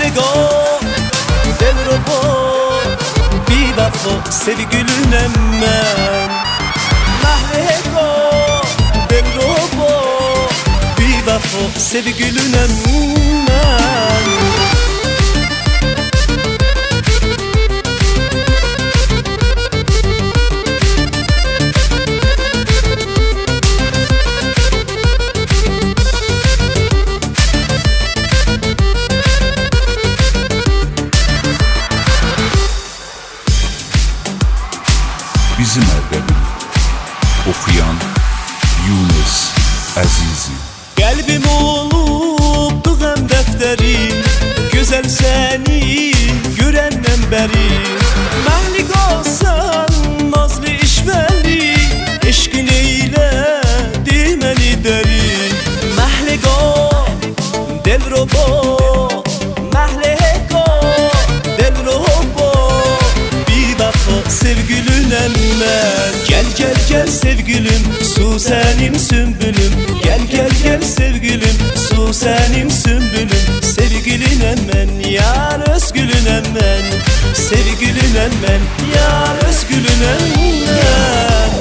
Mahligo del robot bir vafo sevgilinem ben. Mahligo del robot bir vafo sevgilinem ben. Bizim evde okuyan Yunus Əzizi. Kalbim olubdu hem defteri, güzel seni görenden beri. Mahligo sen nazlı işveli, eşkin eyledi meni deri. Mahligo del robot, Mahligo del robot bir vafo sevgilinem ben. Gel gel gel sevgilim, su senim sümbülüm. Gel gel gel sevgilim, su senim sümbülüm. Sevgilinem ben, yar özgülünem ben. Sevgilinem ben, yar özgülünem ben.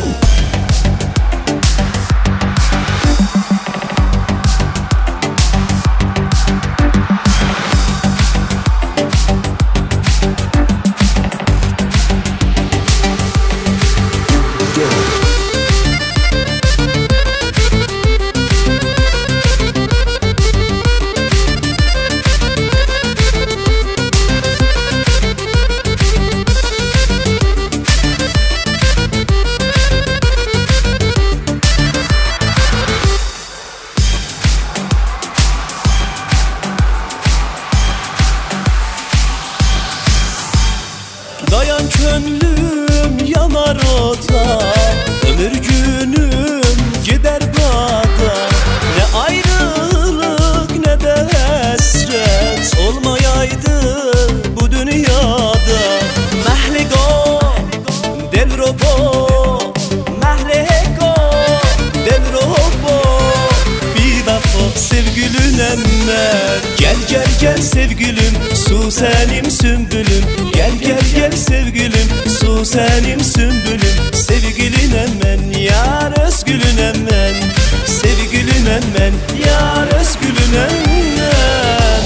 Dayan könlüm yanar ota, ömür günüm gider bada. Ne ayrılık ne de hasret olmayaydı bu dünyada. Mahligo del robot, Mahligo del robot bir vafo sevgilinem ben. Gel gel gel sevgilim, su senim sümbülüm. Gel gel gel sevgilim, su senim sümbülüm. Sevgilinem ben, yar özgülünem ben. Sevgilinem ben, yar özgülünem ben.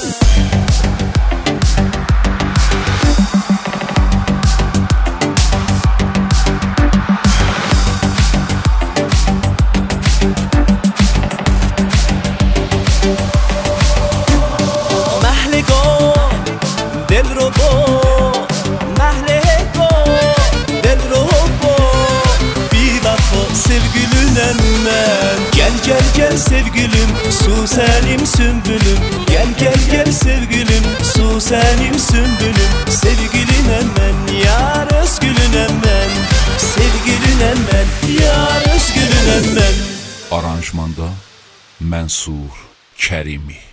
Mahligo del robot, Mahligo del robot bir vafo sevgilinem ben. Gel gel gel sevgilim, su senim sümbülüm. Gel gel gel sevgilim, su senim sümbülüm. Sevgilinem ben, yar özgülünem ben. Sevgilinem ben, yar özgülünem ben. Aranjmanda Mənsur Kərimi.